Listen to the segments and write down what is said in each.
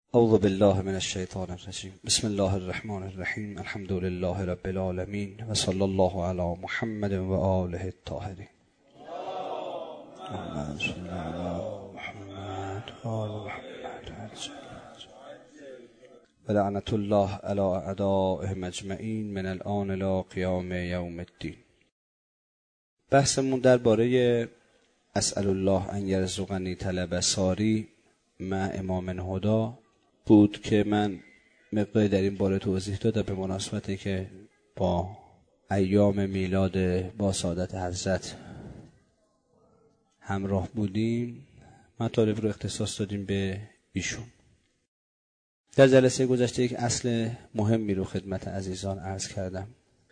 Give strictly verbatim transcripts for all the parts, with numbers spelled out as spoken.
اعوذ بالله من الشیطان الرجیم. بسم الله الرحمن الرحیم. الحمد لله رب العالمین و صلی الله علی محمد و آله الطاهرین. اللهم صل علی محمد و آل محمد و لعنت الله علی اعدائهم اجمعین من الآن الی قیام یوم الدین. بحثمون درباره اسأل الله ان یرزقنی طلب ساری مع امام هدا بود که من مقداری در این باره توضیح دادم به مناسبتی که با ایام میلاد با سعادت حضرت همراه بودیم. مطالب رو اختصاص دادیم به ایشون. در جلسه گذشته یک اصل مهمی رو خدمت عزیزان عرض کردم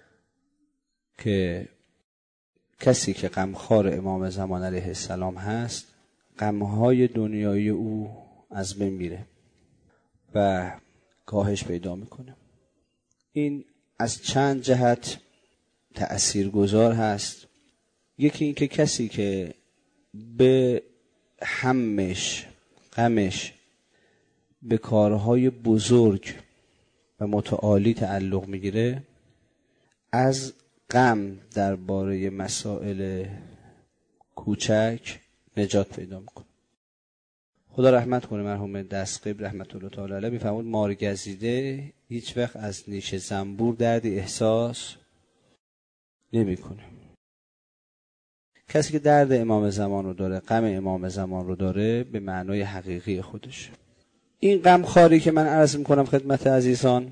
که کسی که غمخوار امام زمان علیه السلام هست، غمهای دنیایی او از بین میره و کاهش پیدا میکنه. این از چند جهت تأثیرگذار هست. یکی این که کسی که به همش غمش به کارهای بزرگ و متعالی تعلق میگیره، از غم درباره مسائل کوچک نجات پیدا میکنه. خدا رحمت کنه مرحوم دستقیب رحمت الله تعالی علیه میفرمود مارگزیده هیچ وقت از نیش زنبور دردی احساس نمیکنه. کسی که درد امام زمان رو داره، غم امام زمان رو داره، به معنای حقیقی خودش. این غمخواری که من عرض میکنم خدمت عزیزان،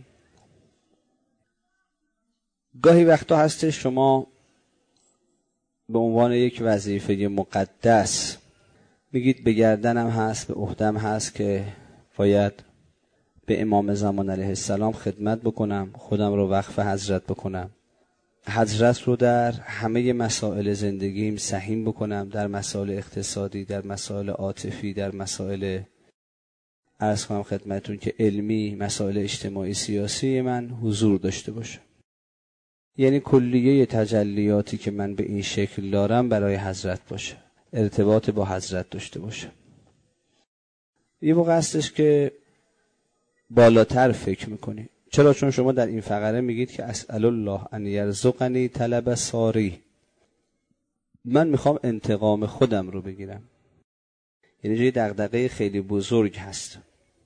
گاهی وقتا هستش شما به عنوان یک وظیفه مقدس میگید به گردنم هست، به عهدم هست که باید به امام زمان علیه السلام خدمت بکنم، خودم رو وقف حضرت بکنم، حضرت رو در همه مسائل زندگیم سهیم بکنم، در مسائل اقتصادی، در مسائل عاطفی، در مسائل عرض کنم خدمتون که علمی، مسائل اجتماعی سیاسی من حضور داشته باشه. یعنی کلیه تجلیاتی که من به این شکل دارم برای حضرت باشه، ارتباط با حضرت داشته باشه. یه موقع هستش که بالاتر فکر میکنی. چرا؟ چون شما در این فقره میگید که اسأل الله ان یرزقنی طلب ساری، من میخوام انتقام خودم رو بگیرم. یعنی یه دغدغه خیلی بزرگ هست،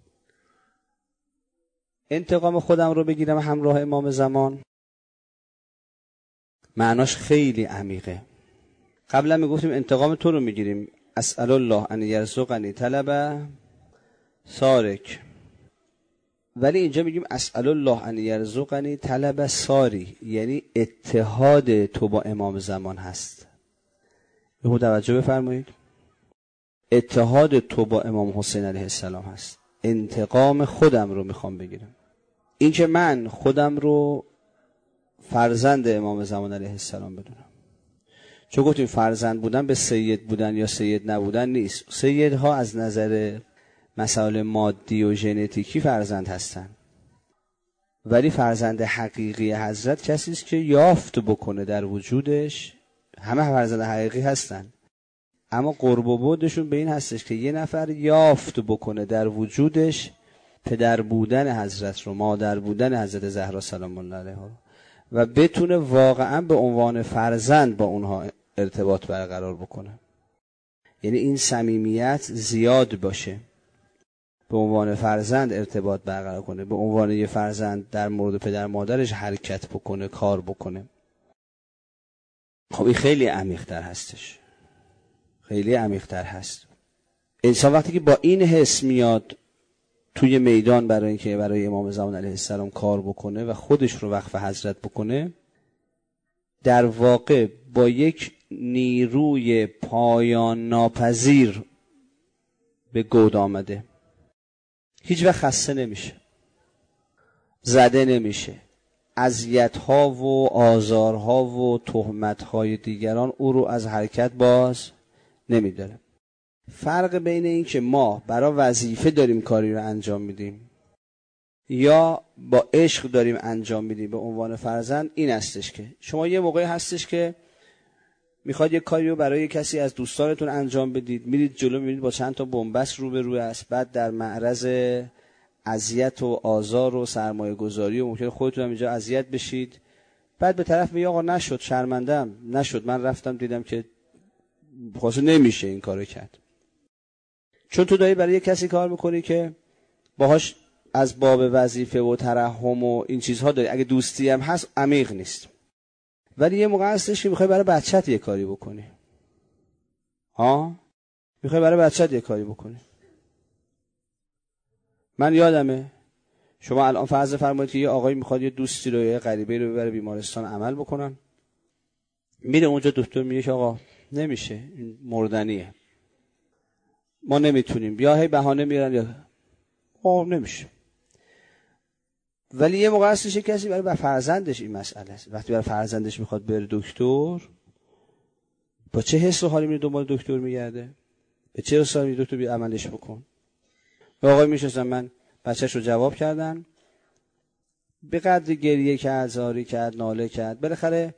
انتقام خودم رو بگیرم همراه امام زمان. معناش خیلی عمیقه. قبلا میگفتیم انتقام تو رو میگیریم، اسأل الله ان یرزقنی طلب سارک، ولی اینجا میگیم اسأل الله ان یرزقنی طلب ساری، یعنی اتحاد تو با امام زمان هست. به توجه بفرمایید، اتحاد تو با امام حسین علیه السلام هست. انتقام خودم رو میخوام بگیرم. این که من خودم رو فرزند امام زمان علیه السلام بدونم. چون گفتیم فرزند بودن به سید بودن یا سید نبودن نیست. سیدها از نظر مسائل مادی و ژنتیکی فرزند هستن، ولی فرزند حقیقی حضرت کسی است که یافت بکنه در وجودش. همه فرزند حقیقی هستن، اما قرب و بعدشون به این هستش که یه نفر یافت بکنه در وجودش پدر بودن حضرت رو، مادر بودن حضرت زهرا سلام الله علیها، و بتونه واقعا به عنوان فرزند با اونها ارتباط برقرار بکنه. یعنی این صمیمیت زیاد باشه، به عنوان فرزند ارتباط برقرار کنه، به عنوان یه فرزند در مورد پدر مادرش حرکت بکنه، کار بکنه. خب این خیلی عمیق‌تر هستش، خیلی عمیق‌تر هست. انسان وقتی که با این حس میاد توی میدان برای اینکه برای امام زمان علیه السلام کار بکنه و خودش رو وقف حضرت بکنه، در واقع با یک نیروی پایان ناپذیر به گود آمده. هیچ وقت خسته نمیشه، زده نمیشه. اذیت‌ها و آزارها و تهمت‌های دیگران او رو از حرکت باز نمیداره. فرق بین این که ما برای وظیفه داریم کاری رو انجام میدیم یا با عشق داریم انجام میدیم به عنوان فرزند این هستش که شما یه موقعی هستش که میخواد یه کاری رو برای کسی از دوستانتون انجام بدید، میرید جلو، میرید با چند تا بنبست روبرو است، بعد در معرض اذیت و آزار و سرمایه گذاری و ممکنه خودتون هم اینجا اذیت بشید، بعد به طرف میگه آقا نشد، شرمندم، نشد، من رفتم دیدم که خلاصه نمیشه این کارو کرد. چون تو داری برای یک کسی کار میکنی که باهاش از باب وظیفه و ترحم و این چیزها داری، اگه دوستی هم هست عمیق نیست. ولی یه موقع هستش که میخوای برای بچت یه کاری بکنی. ها؟ میخوای برای بچت یه کاری بکنی. من یادمه شما الان فرض فرمایید که یه آقایی میخواد یه دوستی رو، یه غریبه‌ای رو ببره بیمارستان عمل بکنن. میره اونجا، دکتر میگه که آقا نمیشه، این مردنیه، ما نمیتونیم، بیا هی بهانه میارن یا آه نمیشه. ولی یه موقع هستش کسی برای بر فرزندش این مسئله است. وقتی برای فرزندش میخواد بره دکتر، با چه حس و حالی میره دنبال دکتر میگرده؟ به چه حس و حالی دکتر بیا عملش بکن؟ آقای میشستم من بچه‌ش رو جواب کردن، به قدری گریه کرد، زاری کرد، ناله کرد، بالاخره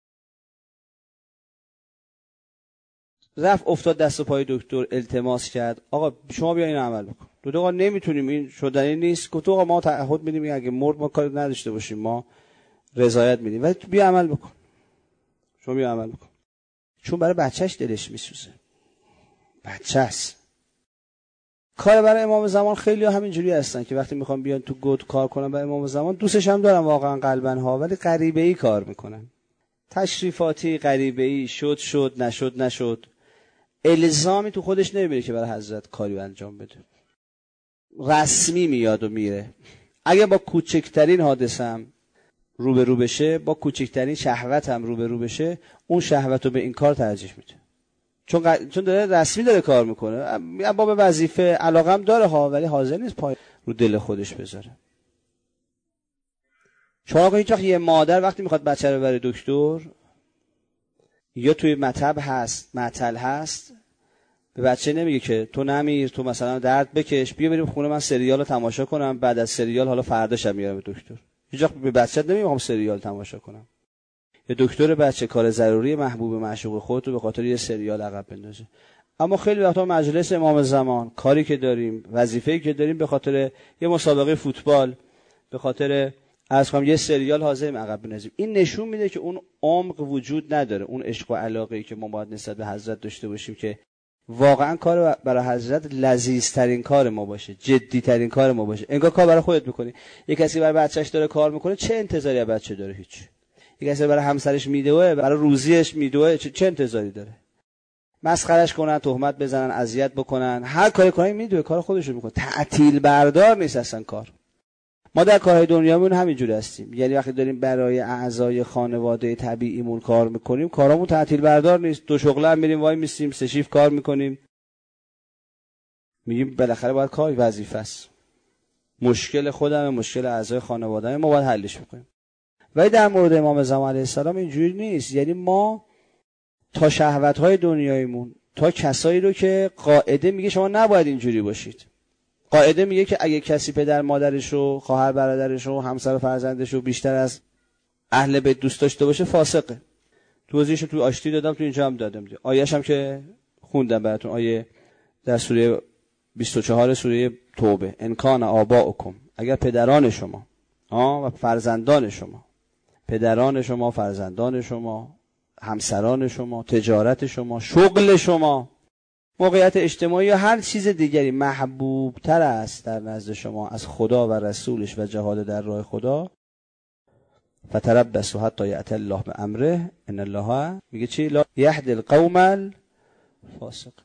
رفت افتاد دست و پای دکتر، التماس کرد آقا شما بیا این عمل بکن. دو آقا نمیتونیم، این شدنی نیست. گفت آقا ما تعهد میدیم اگه مرد ما کاری نداشته باشیم، ما رضایت میدیم، ولی تو بیا عمل بکن، شما بیا عمل بکن. چون برای بچهش دلش میسوزه، بچه‌ست. کار برای امام زمان خیلی همینجوری هستن که وقتی میخوام بیان تو گود کار کنن برای امام زمان، دوستش هم دارن واقعا قلبن ها، ولی غریبه‌ای کار میکنن، تشریفاتی، غریبه‌ای، شد شد، نشد نشد، الزامی تو خودش نمیبینه که برای حضرت کاری انجام بده. رسمی میاد و میره. اگه با کوچکترین حادثم رو به رو بشه، با کوچکترین شهوتم رو به رو بشه، اون شهوت رو به این کار ترجیح میده. چون ق... چون داره رسمی داره کار میکنه، باب وظیفه علاقم داره ها، ولی حاضر نیست پای رو دل خودش بذاره. چون آقا هیچ وقت یه مادر وقتی میخواد بچه رو بره دکتر، یا توی مطب هست، معطل هست، به بچه نمیگه که تو نمیر، تو مثلا درد بکش، بیا بریم خونه من سریال رو تماشا کنم، بعد از سریال حالا فرداشم میارم به دکتر. هیچ وقت به بچه نمیگم سریال تماشا کنم. یه دکتر بچه کار ضروری محبوب معشوق خودت رو به خاطر یه سریال عقب بندازه. اما خیلی وقتا مجلس امام زمان، کاری که داریم، وظیفه‌ای که داریم، به خاطر یه مسابقه فوتبال، به خاطر از کنم یه سریال حاضریم عقب بندازیم. این نشون میده که اون عمق وجود نداره، اون عشق و علاقه‌ای که ما باید نسبت به حضرت داشته باشیم که واقعا کار برای حضرت لذیذترین کار ما باشه، جدیترین کار ما باشه. انگار کار برای خودت میکنی. یک کسی برای بچه‌ش داره کار میکنه، چه انتظاری از بچه داره؟ هیچ. یک کسی برای همسرش میدوه، برای روزیش میدوه، چه, چه انتظاری داره؟ مسخرهش کنن، تهمت بزنن، اذیت بکنن، هر کاری کنن میدوه، کار خودش رو میکنه. تعطیل بردار نیست اصلا کار. ما در کارهای دنیامون همینجوری هستیم. یعنی وقتی داریم برای اعضای خانواده طبیعیمون کار میکنیم، کارامون تعطیل بردار نیست. دو شغله هم میریم وای میستیم، سه شیفت کار میکنیم. میگیم بالاخره باید کار وظیفه است. مشکل خودمه، مشکل اعضای خانواده‌ام، ما باید حلش بکنیم. ولی در مورد امام زمان علیه السلام اینجوری نیست. یعنی ما تا شهوت‌های دنیاییمون، تا کسایی رو که قاعده میگه شما نباید اینجوری باشید. قاعده میگه که اگه کسی پدر مادرش و خواهر برادرش و همسر و فرزندش رو بیشتر از اهل بیت دوست داشته باشه فاسقه. توضیحش تو آشتی دادم، تو اینجا هم دادم. آیه‌ش هم که خوندم براتون، آیه در سوره بیست و چهار سوره توبه، ان کان آباؤکم، اگر پدران شما ها و فرزندان شما، پدران شما، فرزندان شما، همسران شما، تجارت شما، شغل شما، موقعیت اجتماعی یا هر چیز دیگری محبوب تر است در نزد شما از خدا و رسولش و جهاد در راه خدا، فتربصوا حتی یأتی الله بامره ان الله میگه چی؟ لا یهدی القوم الفاسق.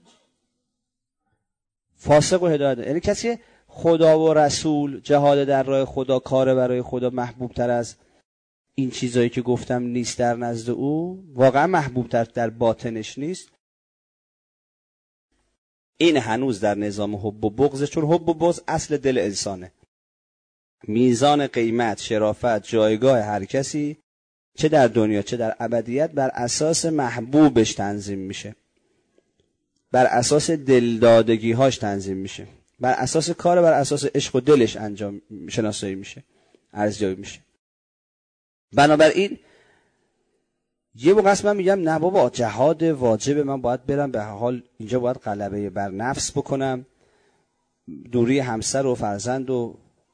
فاسق و هدایت، یعنی کسی خدا و رسول، جهاد در راه خدا، کار برای خدا محبوب تر از این چیزایی که گفتم نیست در نزد او، واقعا محبوب تر در باطنش نیست. این هنوز در نظام حب و بغض، چون حب و بغض اصل دل انسانه. میزان قیمت، شرافت، جایگاه هر کسی چه در دنیا چه در ابدیت بر اساس محبوبش تنظیم میشه، بر اساس دلدادگی هاش تنظیم میشه، بر اساس کار، بر اساس عشق و دلش انجام شناسایی میشه، ارزیابی میشه. بنابراین یه موقع من میگم نه بابا، جهاد واجبه، من باید برم، به حال اینجا باید غلبه بر نفس بکنم، دوری همسر و فرزند و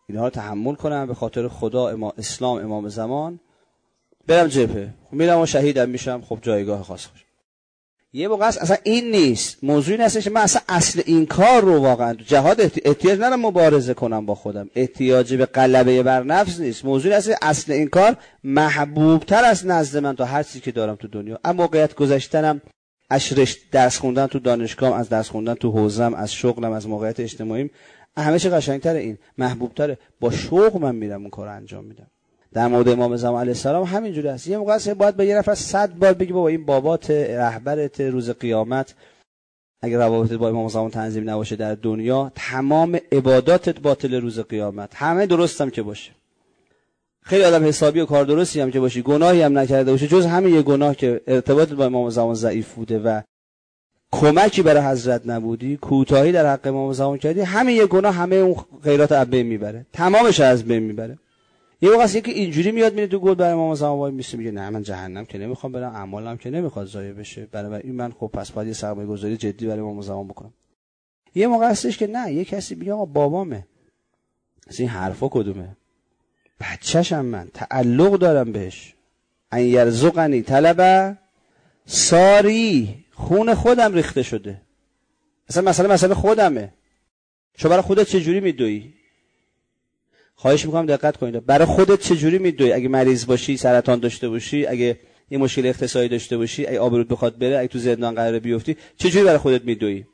اینها رو تحمل کنم به خاطر خدا، امام اسلام، امام زمان، برم جبهه، خب میرم و شهیدم میشم، خب جایگاه خاص خوش. یه موقع اصلا این نیست، موضوع این هستش من اصلا اصل این کار رو واقعا جهاد احتیاج ندارم مبارزه کنم با خودم، احتیاج به غلبه بر نفس نیست، موضوع این هست اصل این کار محبوب تر از نزد من تا هر چیزی که دارم تو دنیا. اما موقعیت گذاشتنم، از درس خوندن تو دانشگاه، از درس خوندن تو حوزم، از شغلم، از موقعیت اجتماعیم، همه چی قشنگتره، این محبوبتره، با شوق من میرم اون کارو انجام میدم. در مورد امام زمان علیه السلام همینجوری است. یه موقع باید به یه نفر صد بار بگی بابا این بابات، رهبرت روز قیامت، اگر روابطت با امام زمان تنظیم نباشه در دنیا، تمام عباداتت باطل روز قیامت. همه درستم که باشه، خیلی آدم حسابی و کار درستی هم که باشی، گناهی هم نکرده باشه جز همین یه گناه که ارتباطت با امام زمان ضعیف بوده و کمکی برای حضرت نبودی، کوتاهی در حق امام زمان کردی، همین یه گناه همه اون خیرات از بین میبره، تمامش از بین میبره. یه وقت است که اینجوری میاد میره تو گل برای امام زمان وای میسه میگه نه من جهنم که نمیخوام برم، اعمالم که نمیخواد ضایع بشه، برای این من خب پس باید یه سرمایه گذاری جدی برای امام زمان بکنم. یه موقع هستش که نه، یه کسی میگه آقا بابامه، از این حرفا کدومه؟ بچه‌شم من، تعلق دارم بهش. ان یرزقنی طلب ساری، خون خودم ریخته شده، اصلا مسئله مسئله خودمه. شو برای خودت چجوری میدویی؟ خواهش میکنم دقت کنید، برای خودت چجوری میدویی؟ اگه مریض باشی، سرطان داشته باشی، اگه یه مشکل اقتصادی داشته باشی، اگه آبروت بخواد بره، اگه تو زندان قراره بیفتی، چجوری برای خودت میدویی؟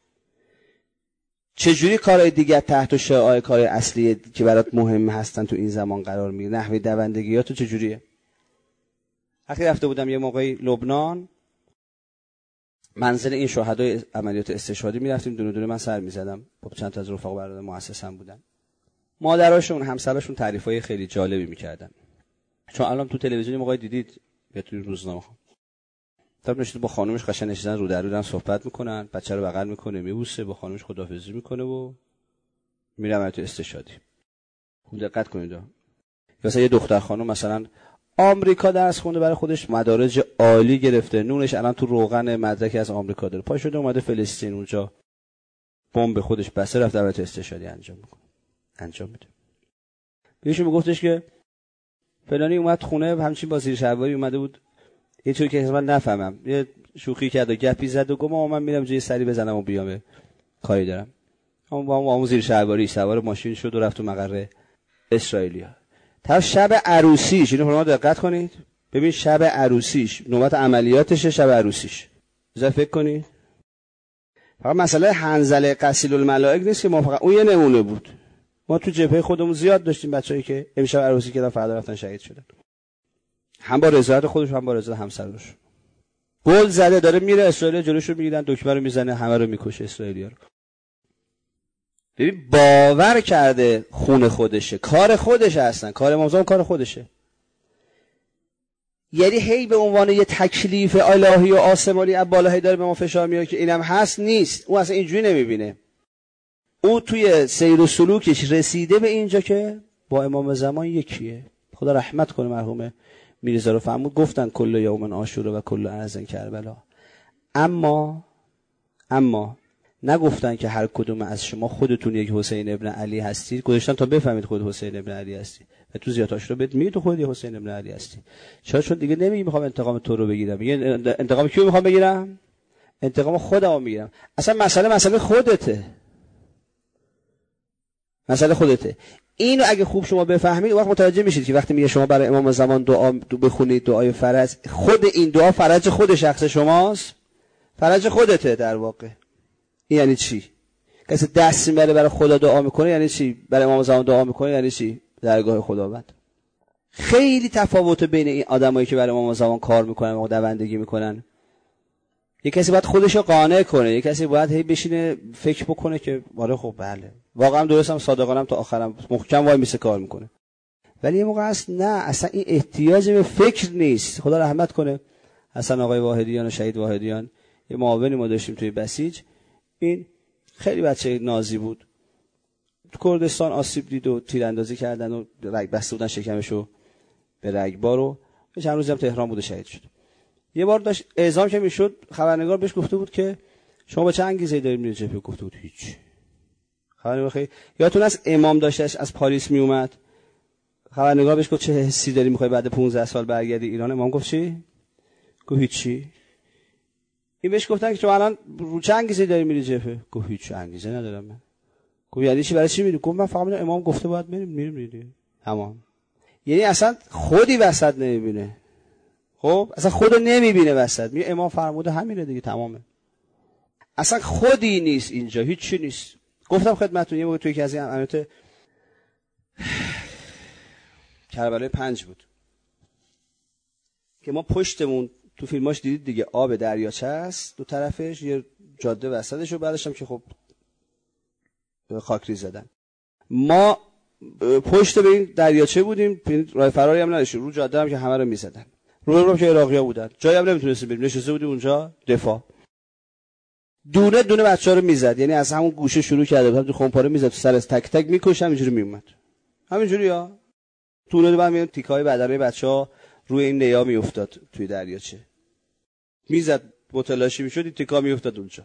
چجوری کارهای دیگه تحت شعاع کار اصلی که برات مهم هستن تو این زمان قرار میگیره؟ نحوه دوندگیاتو چجوریه؟ وقتی رفته بودم یه موقعی لبنان، منزل این شهدای عملیات استشهادی میرفتیم، دونه دونه من سر میزدم با چند تا از رفقا برادر مؤسسم بودن. مادراشون، همسراشون تعریفای خیلی جالبی میکردن. چون الان تو تلویزیون موقعی دیدید یا تو روزنامه طرف نشسته با خانومش قشنگ نشستن رو در رو دارن صحبت میکنن، بچه رو بغل میکنه میبوسه، با خانومش خداحافظی میکنه و میره عملیات استشهادی. خوب دقت کنید. مثلا یه دختر خانم مثلا آمریکا درس خونده، برای خودش مدارج عالی گرفته، نونش الان تو روغن مدرکی از آمریکا داره، پای شده اومده فلسطین، اونجا بمب خودش بسته رفت عملیات استشهادی انجام میکنه، انجام میده. بهش میگفتش که فلانی اومد خونه، همچین با زیر شلواری اومده بود، یه چیزی که من نفهمم، یه شوخی کرد و گپی زد و گفت من میرم جای سری بزنم و بیام، کاری دارم. اما با اون زیر شلواری سوار ماشین شد و رفت تو مقر اسرائیلیا. تا شب عروسیش، اینو شما دقت کنید، ببین شب عروسیش، نوبت عملیاتشه، شب عروسیش. بذار فکر کنید. فقط مسئله حنظله غسیل الملائک نیست که ما فقط اون یه نمونه بود. ما تو جبهه خودمون زیاد داشتیم بچه‌ای که امشب عروسی کردن فردا رفتن شهید شدن. هم با رضایت خودش هم با رضایت همسرش. گل زده داره میره اسرائیل، جلوشو میگیرن، دکمه رو میزنه، همه رو میکشه اسرائیلی‌ها رو. ببین باور کرده خون خودشه، کار خودشه، اصلا کار امام کار خودشه. یعنی هی به عنوان یه تکلیف الهی و آسمانی از بالایی داره به ما فشار میاره که اینم هست نیست. اون اصلا اینجوری نمیبینه. او توی سیر و سلوکش رسیده به اینجا که با امام زمان یکیه. خدا رحمت کنه مرحوم میرزا رو فرمود، گفتن کل یوم عاشوره و کل اذن کربلا. اما اما نگفتن که هر کدوم از شما خودتون یک حسین ابن علی هستید، گذاشتن تا بفهمید خود حسین ابن علی هستی و تو زیاداش رو بهت میگی تو خود حسین ابن علی هستی. چرا؟ چون دیگه نمیگی میخوام انتقام تو رو بگیرم، میگه انتقام کیو میخوام بگیرم؟ انتقام خودمو میگیرم. اصلا مسئله مسئله خودته، مسئله خودته. اینو اگه خوب شما بفهمید وقت متوجه میشید که وقتی میگه شما برای امام زمان دعا بخونید، دعای فرج، خود این دعا فرج خود شخص شماست، فرج خودته در واقع. این یعنی چی؟ کسی دست میبره برای خدا دعا میکنه یعنی چی؟ برای امام زمان دعا میکنه یعنی چی؟ درگاه خداوند. خیلی تفاوت بین این آدمایی که برای امام زمان کار میکنن و دوندگی میکنن. یک کسی باید خودشو قانع کنه، یک کسی باید هی بشینه فکر بکنه که آره خب بله واقعا درستم، صادقانم تا آخرم محکم وای میسه کار میکنه. ولی یه موقع هست نه، اصلا این احتیاج به فکر نیست. خدا رحمت کنه حسن آقای واحدیان و شهید واحدیان، یه معاونی ما داشتیم توی بسیج، این خیلی بچه نازی بود، تو کردستان آسیب دید و تیراندازی کردن و رگ بسته بودن شکمشو به رگبار و چند روزی هم تهران بود و شهید شد. یه بار داشت اعزام که میشد، خبرنگار بهش گفته بود که شما با چه انگیزه‌ای دارید میرید جبهه؟ گفته بود هیچ. خبرنگار یادتون از امام داشتش از پاریس می اومد، خبرنگار بهش گفت چه حسی داری میخوای بعد پانزده سال برگردی ایران؟ امام گفت چی؟ گفت هیچی. این بهش گفتن که تو الان رو چه انگیزه داری میری جبهه؟ گفت هیچ انگیزه ندارم من. گفت یعنی چی، برای چی میری؟ گفت من فقط میدونم امام گفته باید بریم، میریم میریم. تمام. یعنی اصلا خودی وسط نمیبینه. خب اصلا خودو نمیبینه وسط، میگه امام فرموده همینه دیگه، تمامه. اصلا خودی نیست اینجا، هیچ چی نیست. گفتم خدمتتون یه موقع توی یکی از این امارات کربلای پنج بود که ما پشتمون تو فیلماش دیدید دیگه، آب دریاچه است، دو طرفش یه جاده وسطش و بعدش هم که خب خاکریز زدن. ما پشت به این دریاچه بودیم، راه فراری هم نداشتیم، رو جاده هم که همه رو میزدن، رو رو که عراقی‌ها بودن، جایی هم نمیتونستیم بریم، نشسته بودیم اونجا دفاع. دونه دونه بچه‌ها رو میزد، یعنی از همون گوشه شروع کرده بود، تو خمپاره میزد، تو سر از تک تک میکشم، اینجوری میومد، همینجوریه. دونه بعد میاد تیکای بدنه بچه‌ها روی این نیا میافتاد توی دریاچه، میزد متلاشی میشد، تیکا میافتاد اونجا.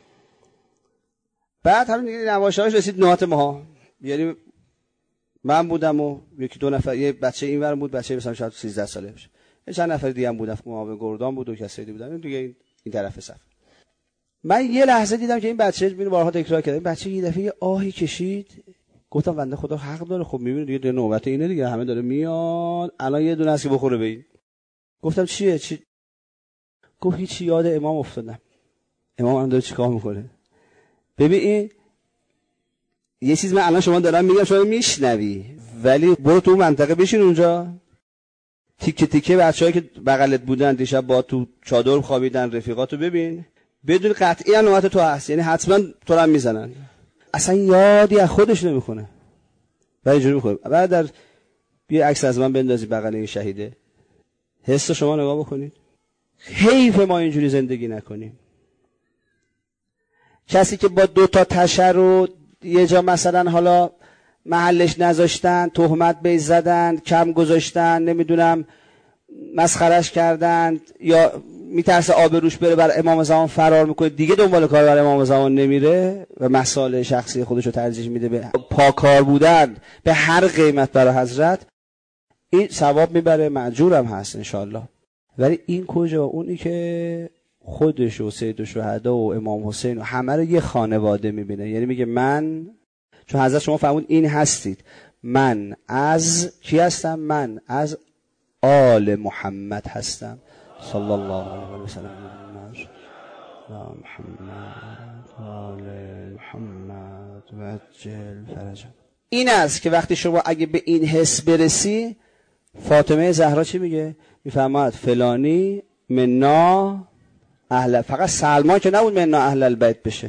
بعد همین دیگه نواشاش رسید نوات ماها، یعنی من بودم و یکی دو نفر، یه بچه اینور بود، بچه مثلا شاید سیزده ساله باشه، چند نفر دیگه هم بودن، معاون گردان بود و کسایی دیگه بودن دیگه این, این طرف صف. من یه لحظه دیدم که این بچه میبینه بارها تکرار کرده، این بچه یه دفعه یه آهی کشید، گفتم بنده خدا حق داره، خب میبینه دیگه در نوبت اینه دیگه، همه داره میاد، الان یه دونه است که بخوره به این. گفتم چیه چی؟ گفت هیچی، یاد امام افتادم. امام هم داره چیکار میکنه؟ ببین این یه چیز من الان شما دارم میگم شما میشنوی، ولی برو تو منطقه بشین اونجا، تیکه تیکه بچه‌ای که بغلت بودن دیشب با تو چادر خوابیدن، رفیقاتو ببین، بدون قطعی نوبت تو هست، یعنی حتما تو رو هم میزنن، اصلا یادی از خودش نمیکنه. بعد اینجوری میکنه. بعد در یه عکس از من بندازی بغل این شهیده، حس شما نگاه بکنید، حیف ما اینجوری زندگی نکنیم. کسی که با دو تا تشه رو یه جا مثلا حالا محلش نذاشتن، تهمت بهش زدن، کم گذاشتن، نمیدونم مسخرش کردن، یا میترسه آبروش بره بر امام زمان فرار میکنه، دیگه دنبال کار بر امام زمان نمیره و مسائل شخصی خودشو ترجیح میده به پاکار بودن به هر قیمت برای حضرت، این ثواب میبره، مأجورم هست انشالله. ولی این کجا؟ اونی که خودش و سید الشهدا و امام حسین و همه رو یه خانواده میبینه، یعنی میگه من، چون حضرت شما فرمود این هستید، من از کی هستم؟ من از آل محمد هستم صلی الله علیه و سلم. محمد آل محمد وجل فرجهم. این است که وقتی شما اگه به این حس برسی، فاطمه زهرا چی میگه؟ میفرماد فلانی منا اهل، فقط سلمان که نبود منا اهل البیت بشه،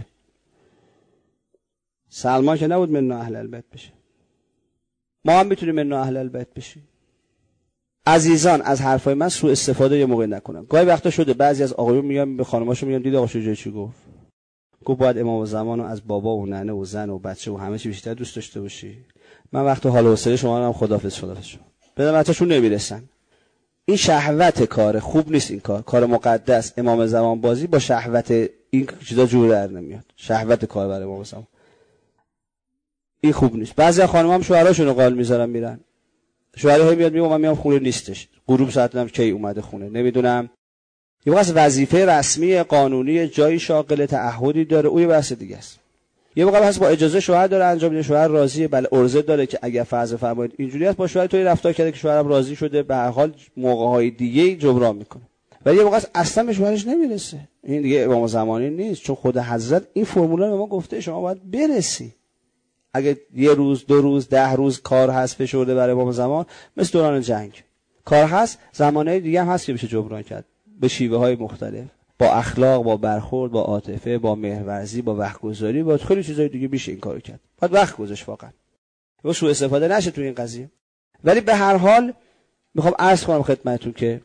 سلمان که نبود منا اهل البیت بشه، ما هم میتونیم منا اهل البیت بشیم. عزیزان از حرفای من سوء استفاده یه موقع نکنن. گاهی وقتا شده بعضی از آقایون میگن به خانماشون میگن دید آقا شجاعی چی گفت؟ گفت باید امام زمان رو از بابا و ننه و زن و بچه و همه چی بیشتر دوست داشته باشی. من وقت حال و حوصله شما رو هم خداحافظ خداحافظ شما. بدم بچه‌شون نمیرسن. این شهوت کاره، خوب نیست این کار. کار مقدس امام زمان بازی با شهوت این چیزا جور در نمیاد. شهوت کار برای امام زمان. این خوب نیست. بعضی خانم‌ها هم شوهراشون رو قال میذارن میرن. شوهر میاد میگه من میام خونه نیستش. غروب ساعت هم کی اومده خونه نمیدونم. یه واسه وظیفه رسمی قانونی جایی شاغل تعهدی داره، اون یه بحث دیگه است. یه موقع هست با اجازه شوهر داره انجام میده، شوهر راضیه، بله عرضه داره که اگر فرض فرمایید اینجوری است با شوهر توی رفتار کرده که شوهرم راضی شده، به هر حال موقع‌های دیگه جبران میکنه. ولی یه موقع اصلا به شوهرش نمیرسه. این دیگه امام زمانی نیست، چون خود حضرت این فرمول رو به ما گفته شما باید برسی. اگه یه روز دو روز ده روز کار هست فشرده برای امام زمان، مثل دوران جنگ کار هست، زمانه دیگه هم هست که بشه جبران کرد به شیوه های مختلف، با اخلاق، با برخورد، با عاطفه، با مهرورزی، با وقت گذاری، با خیلی چیزای دیگه میشه این کارو کرد. باید وقت گذاشت واقعا. و سوء استفاده نشه تو این قضیه. ولی به هر حال میخوام عرض کنم خدمتتون که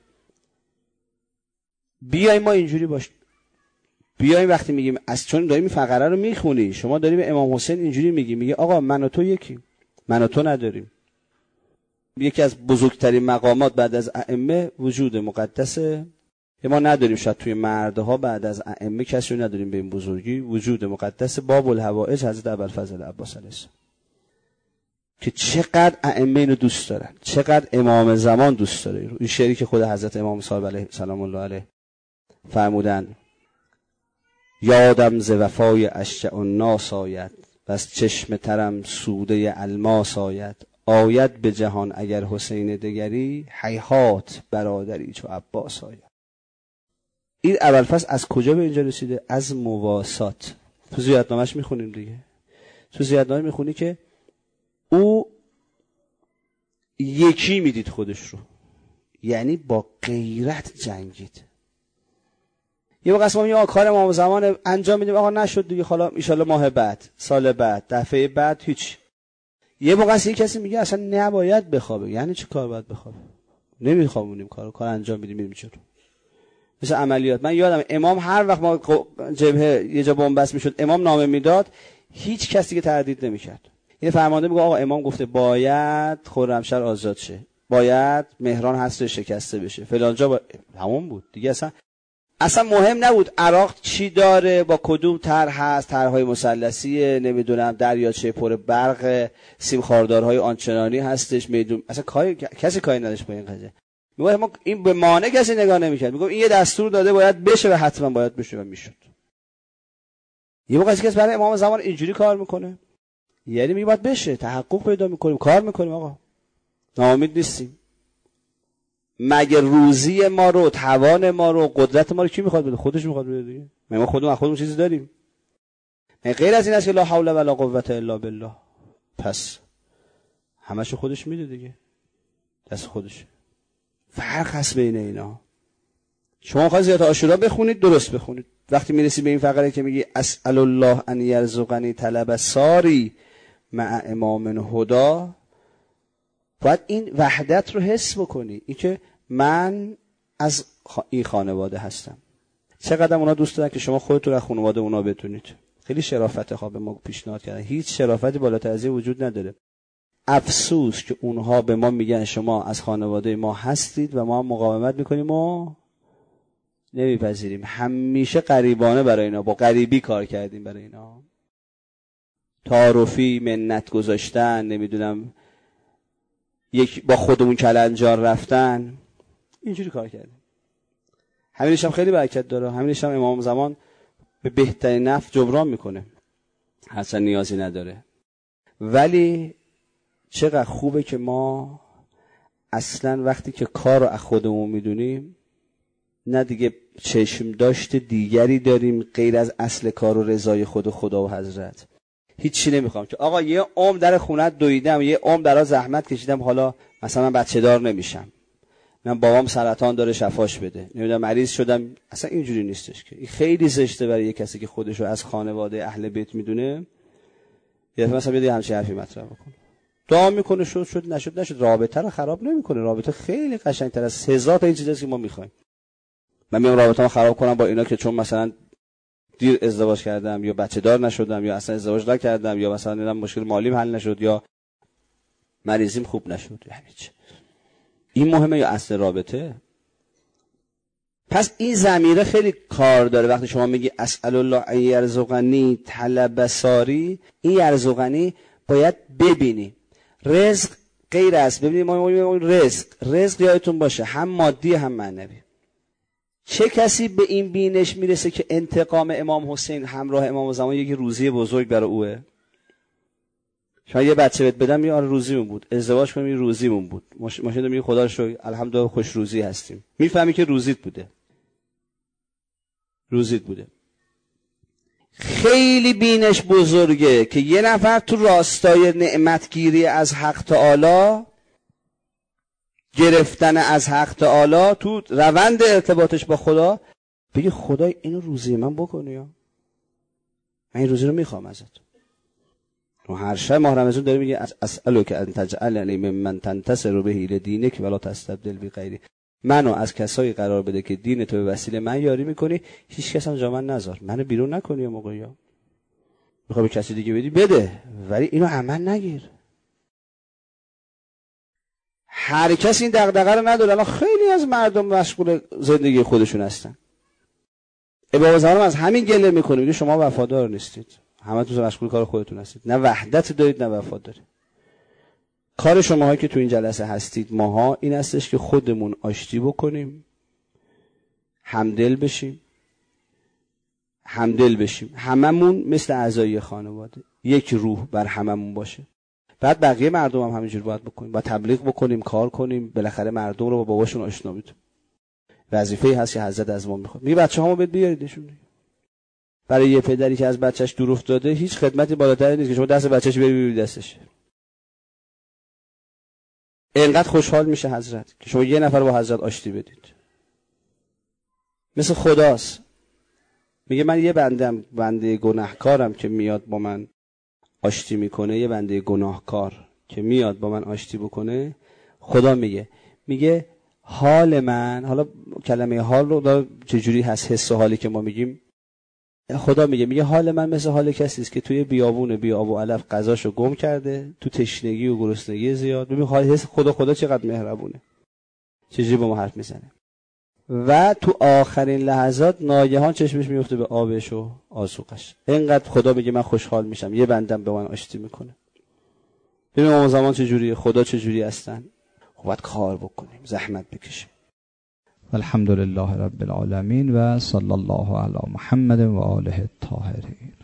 بیایم ما اینجوری باشیم. بیایم وقتی میگیم از چون داریم این فقره رو میخونی، شما داریم به امام حسین اینجوری میگی، میگه آقا من و تو یکی، من و تو نداریم. یکی از بزرگترین مقامات بعد از ائمه وجود مقدس ما نداریم شاید توی مردها بعد از ائمه کسی رو نداریم به این بزرگی، وجود مقدس باب الحوائج حضرت ابوالفضل عباس علیه السلام که چقدر ائمه اینو دوست دارن، چقدر امام زمان دوست داره. این شعری که خود حضرت امام صاحب علیه سلام الله علیه فرمودن یادم ز وفای اشجع الناس آید و از چشم ترم سوده الماس آید، آید به جهان اگر حسین دگری، هیهات برادری چو عباس آید. این ابوالفضل از کجا به اینجا رسیده؟ از مواسات. تو زیادنامه‌اش میخونیم دیگه، تو زیادنامه میخونی که او یکی میدید خودش رو، یعنی با غیرت جنگید. یه وقت ما میگیم کار امام زمان انجام میدیم، آقا نشد دیگه، حالا ان شاءالله ماه بعد، سال بعد، دفعه بعد، هیچ. یه موقع یه کسی میگه اصلا نباید بخوابه. یعنی چه کار باید بخوابه؟ نمیخوابونیم، کارو کار انجام میدیم میریم جلو. مثل عملیات. من یادم امام هر وقت ما جبهه یه جا بنبست میشد، امام نامه میداد، هیچ کسی که تردید نمیکرد. این فرمانده میگه آقا امام گفته باید خرمشهر آزاد شه، باید مهران حصر شکسته بشه، فلان جا با... همون بود دیگه. اصلا اصلا مهم نبود عراق چی داره، با کدوم طرح هست، طرحهای مثلثیه، نمیدونم دریاچه پر برق، سیم خاردارهای آنچنانی هستش، میدون اصلا کاری کسی کاری نداشت با این قضیه. میگه ما این به مانع کسی نگاه نمیکرد، میگم این یه دستور داده باید بشه و حتما باید بشه و میشد. یه موقعی که برای امام زمان اینجوری کار میکنه، یعنی میگه باید بشه، تحقق پیدا میکنیم، کار میکنیم، آقا ناامید نیستیم. مگه روزی ما رو، توان ما رو، قدرت ما رو کی میخواد بده؟ خودش میخواد بده دیگه. ما خودمون خودمون چیزی داریم؟ غیر از این است که لا حول ولا قوت الا بالله. پس همشو خودش میده دیگه، دست خودشه. فرق هست بین اینا. شما خواهید زیارت عاشورا بخونید، درست بخونید. وقتی میرسی به این فقره که میگی اسأل الله ان یرزقنی طلب ساری مع امام هدی، باید این وحدت رو حس بکنی، این که من از این خانواده هستم. چقدر اونا دوست دارن که شما خودتون از خانواده اونا بتونید. خیلی شرافت خواه به ما پیشنهاد کردن. هیچ شرافتی بالاتر از این وجود نداره. افسوس که اونها به ما میگن شما از خانواده ما هستید و ما هم مقاومت میکنیم و نمیپذیریم. همیشه غریبانه برای اینا، با غریبی کار کردیم برای اینا. تعارفی، منت گذاشتن، نمیدونم یک با خودمون کلنجار رفتن، اینجوری کار کردیم. همینش هم خیلی برکت داره. همینش هم امام زمان به بهترین نفع جبران میکنه، اصلا نیازی نداره. ولی چقدر خوبه که ما اصلا وقتی که کار رو از خودمون میدونیم، نه دیگه چشم داشت دیگری داریم غیر از اصل کار و رضای خود و خدا و حضرت. هیچی نمیخوام که آقا یه عمر در خونت دویدم، یه عمر درا زحمت کشیدم، حالا مثلا من بچه دار نمیشم، من بابام سرطان داره شفاش بده، نمیدونم مریض شدم. اصلا اینجوری نیستش که این خیلی زشته برای یه کسی که خودشو از خانواده اهل بیت میدونه، یا مثلا بیاد همچین حرفی مطرح بکنه. دعا میکنه شد شد، نشد نشد، رابطه رو خراب نمیکنه. رابطه خیلی قشنگتر از هزار تا این چیزاست که ما میخوایم. من میام رابطه‌مو خراب کنم با اینا که چون مثلا دیر ازدواج کردم یا بچه دار نشدم یا اصلا ازدواج نکردم یا مثلا دیدم مشکل مالیم حل نشد یا مریضیم خوب نشد. یعنی چه؟ این مهمه یا اصل رابطه؟ پس این ضمیره خیلی کار داره. وقتی شما میگی اسأل الله ان یرزقنی طلب ساری، این یرزقنی باید ببینی. رزق غیر است. ببینید ما میگیم رزق، رزق یادتون باشه هم مادی هم معنوی. چه کسی به این بینش میرسه که انتقام امام حسین همراه امام زمان یکی روزی بزرگ برای اوه؟ شما یه بچه بهت بدم یه آره روزیمون بود، ازدواج کنیم یه روزیمون بود، ماشین میگه خدا رو شکر الحمدلله خوش روزی هستیم، میفهمی که روزیت بوده، روزیت بوده. خیلی بینش بزرگه که یه نفر تو راستای نعمتگیری از حق تعالی، گرفتن از حق تعالی، تو روند ارتباطش با خدا بگی خدای اینو روزی من بکنی، یا من این روزی رو میخوام ازت. تو هر شب ماه رمضان داره میگه اسالک ان تجعلنی ممن تنتصر به لدینک ولا تستبدل بغیری، منو از کسایی قرار بده که دین تو به وسیله من یاری میکنی، هیچ کس هم جا من نذار، منو بیرون نکنی. موقعی ها میخوای به کسی دیگه بدی بده، ولی اینو عمل نگیر. هر کسی این دغدغه رو نداره. الان خیلی از مردم مشغول زندگی خودشون هستن. امام زمان از همین گله میکنه، میگه شما وفادار نیستید، همه تو مشغول کار خودتون هستید، نه وحدت دارید نه وفاداری. کار شماهایی که تو این جلسه هستید، ماها، این هستش که خودمون آشتی بکنیم، همدل بشیم، همدل بشیم، هممون مثل اعضای خانواده، یک روح بر هممون باشه. بعد بقیه مردم هم همینجور باید بکنیم، باید تبلیغ بکنیم، کار کنیم، بالاخره مردم رو با باباشون آشنا بدیم. وظیفه‌ای هست که حضرت از ما میخواد. میگه بچه‌هامو بهت بیاریدشون. برای یه پدری که از بچه‌ش دور افتاده هیچ خدمتی بالاتر نیست که شما دست بچه‌ش بری ببری دستش. اینقدر خوشحال میشه حضرت که شما یه نفر با حضرت آشتی بدید. مثل خداست. میگه من یه بندم، بنده گناهکارم که میاد با من آشتی میکنه، یه بنده گناهکار که میاد با من آشتی بکنه. خدا میگه میگه حال من، حالا کلمه حال رو چجوری هست، حس و حالی که ما میگیم، خدا میگه میگه حال من مثل حال کسی است که توی بیابون بی آب و علف غذاشو گم کرده، تو تشنگی و گرسنگی زیاد. ببین حال حس خدا خدا چقدر مهربونه، چجوری با ما حرف میزنه. و تو آخرین لحظات ناگهان چشمش میفته به آبش و آذوقش. اینقدر خدا میگه من خوشحال میشم یه بندم به من آشتی میکنه. ببین اون زمان چجوریه، خدا چجوری هستن. خب باید کار بکنیم، زحمت بکشیم. الحمدلله رب العالمین و صلی الله علی محمد و آله الطاهرین.